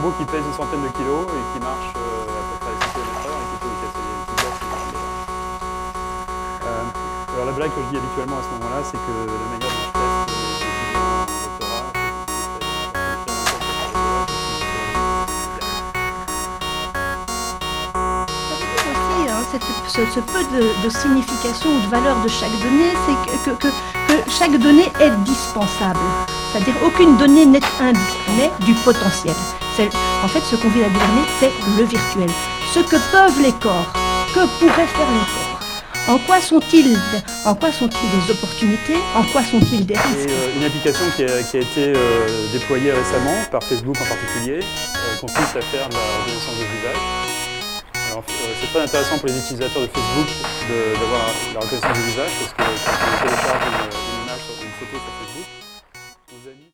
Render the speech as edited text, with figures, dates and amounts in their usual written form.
robot qui pèse une centaine de kilos et qui marche à peu près à 6 km/h et qui peut vous casser les petites glaces. Alors la blague que je dis habituellement à ce moment-là, c'est que la manière dont je teste les étudiants en doctorat, ce peu de signification ou de valeur de chaque donnée, c'est que chaque donnée est dispensable. C'est-à-dire aucune donnée n'est mais du potentiel. En fait, ce qu'on vient à gouverner, c'est le virtuel. Ce que peuvent les corps, que pourraient faire les corps. En quoi sont-ils des opportunités? En quoi sont-ils des risques? Et une application qui a été déployée récemment, par Facebook en particulier, consiste à faire de la reconnaissance de visage. C'est très intéressant pour les utilisateurs de Facebook d'avoir la reconnaissance du visage parce que quand on télécharge une image, une photo sur Facebook,